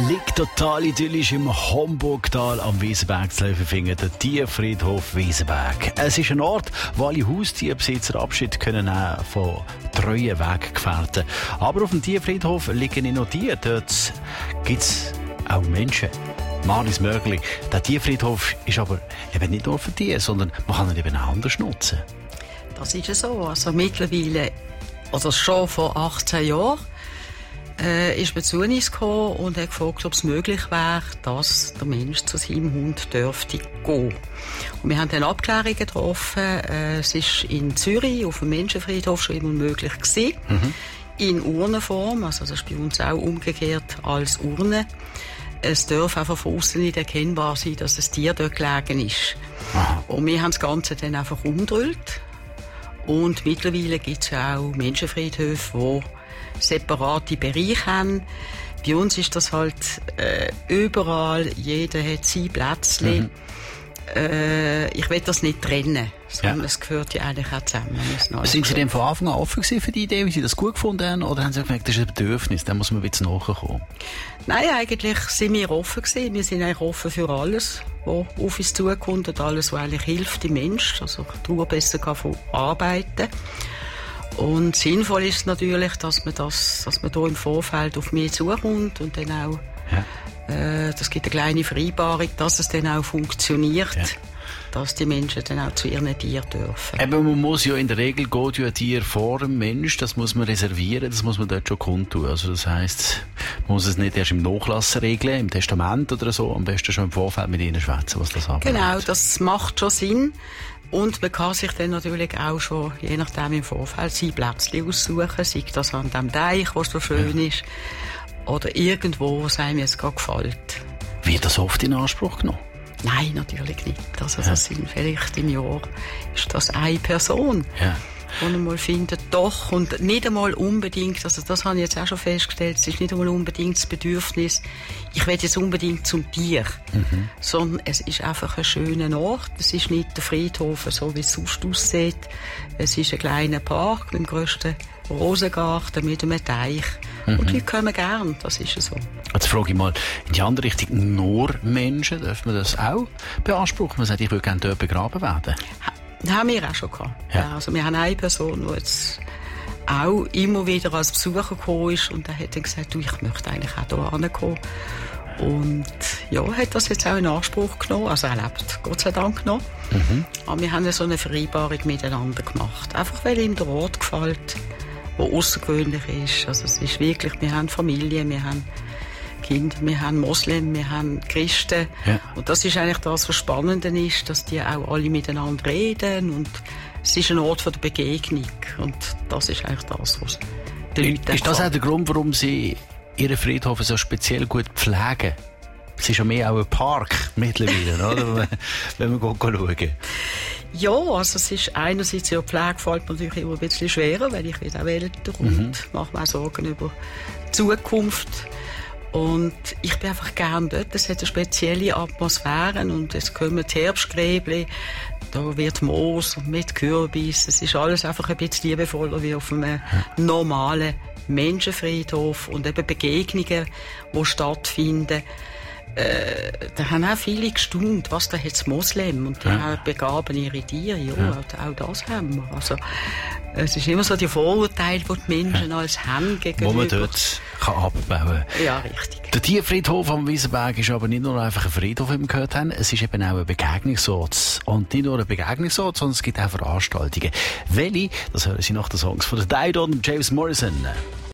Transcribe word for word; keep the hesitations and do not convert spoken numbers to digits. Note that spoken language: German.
Liegt total idyllisch im Homburgtal am Wiesenberg zu finden, der Tierfriedhof Wiesenberg. Es ist ein Ort, wo alle Haustierbesitzer Abschied können nehmen von treuen Weggefährten. Aber auf dem Tierfriedhof liegen nicht nur Tiere, dort gibt es auch Menschen. Maris Mögli. Der Tierfriedhof ist aber eben nicht nur für Tiere, sondern man kann ihn eben auch anders nutzen. Das ist ja so. Also mittlerweile, oder schon vor achtzehn Jahren, äh, ist man zu uns gekommen und hat gefragt, ob es möglich wäre, dass der Mensch zu seinem Hund dürfte gehen. Und wir haben dann Abklärungen getroffen. Äh, es ist in Zürich auf dem Menschenfriedhof schon immer möglich gewesen. Mhm. In Urnenform, also das ist bei uns auch umgekehrt als Urne. Es darf einfach von außen nicht erkennbar sein, dass das Tier dort gelegen ist. Aha. Und wir haben das Ganze dann einfach umgedrückt. Und mittlerweile gibt es ja auch Menschenfriedhöfe, die separate Bereiche haben. Bei uns ist das halt äh, überall, jeder hat sein Plätzchen. Mhm. Äh, ich will das nicht trennen, sondern ja. Es gehört ja eigentlich auch zusammen. Sind Sie denn von Anfang an offen gewesen für die Idee, wie Sie das gut gefunden haben? Oder haben Sie gemerkt, das ist ein Bedürfnis, da muss man ein bisschen nachkommen? Nein, eigentlich sind wir offen gewesen. Wir sind eigentlich offen für alles, was auf uns zukommt und alles, was eigentlich hilft dem Menschen, also die Ruhe besser kann verarbeiten. Und sinnvoll ist natürlich, dass man das, dass man da im Vorfeld auf mich zukommt und dann auch, ja. äh, das gibt eine kleine Vereinbarung, dass es dann auch funktioniert. Ja. Dass die Menschen dann auch zu ihren Tieren dürfen. Eben, man muss ja in der Regel geht ja ein Tier vor dem Mensch, das muss man reservieren, das muss man dort schon kundtun. Also das heisst, man muss es nicht erst im Nachlass regeln, im Testament oder so, am besten schon im Vorfeld mit ihnen schwätzen, was das anbelangt. Genau, das macht schon Sinn. Und man kann sich dann natürlich auch schon, je nachdem im Vorfeld, sein Plätzchen aussuchen, sei das an dem Teich, was so schön ja. ist, oder irgendwo, was einem jetzt gerade gefällt. Wird das oft in Anspruch genommen? Nein, natürlich nicht. Also, ja. Das sind vielleicht im Jahr ist das eine Person, ja. die man mal findet, doch, und nicht einmal unbedingt, also das habe ich jetzt auch schon festgestellt, es ist nicht einmal unbedingt das Bedürfnis, ich will jetzt unbedingt zum Tier, mhm. sondern es ist einfach ein schöner Ort, es ist nicht der Friedhof, so wie es sonst aussieht, es ist ein kleiner Park mit dem grössten Rosengarten, mit einem Teich. Mhm. Und die Leute kommen gern, das ist so. Jetzt frage ich mal, in die andere Richtung, nur Menschen, dürfen wir das auch beanspruchen? Man sagt, ich würde gerne dort begraben werden. Das haben wir auch schon gehabt. Ja. Ja, also wir haben eine Person, die jetzt auch immer wieder als Besucher gekommen ist und der hat dann gesagt, du, ich möchte eigentlich auch hier hinkommen. Und ja, hat das jetzt auch in Anspruch genommen, also er lebt Gott sei Dank noch. Mhm. Aber wir haben so eine Vereinbarung miteinander gemacht, einfach weil ihm der Ort gefällt, der außergewöhnlich ist. Also es ist wirklich, wir haben Familie, wir haben Kinder, wir haben Moslem, wir haben Christen. Ja. Und das ist eigentlich das, was spannend ist, dass die auch alle miteinander reden und es ist ein Ort von der Begegnung. Und das ist eigentlich das, was die Leute Ist das auch der Grund, warum Sie Ihren Friedhof so speziell gut pflegen? Es ist ja mehr auch ein Park mittlerweile, oder? Wenn wir schauen. Ja, also es ist einerseits ja Pflege fällt mir natürlich immer ein bisschen schwerer, weil ich werde auch älter und mhm. mache mir auch Sorgen über die Zukunft. Und ich bin einfach gern dort. Es hat eine spezielle Atmosphäre und es kommen die Herbstgräbli, da wird Moos mit Kürbis. Es ist alles einfach ein bisschen liebevoller wie auf einem normalen Menschenfriedhof und eben Begegnungen, die stattfinden. Äh, da haben auch viele gestaunt, was da jetzt Moslem und die ja. begaben ihre Tiere, ja, ja. Auch, auch das haben wir. Also, es ist immer so die Vorurteile, die die Menschen ja. als haben gegenüber. Wo man dort kann abbauen kann. Ja, richtig. Der Tierfriedhof am Wiesenberg ist aber nicht nur einfach ein Friedhof, wie wir gehört haben, es ist eben auch ein Begegnungsort. Und nicht nur ein Begegnungsort, sondern es gibt auch Veranstaltungen. Welche, das hören Sie nach den Songs von der Dido und James Morrison.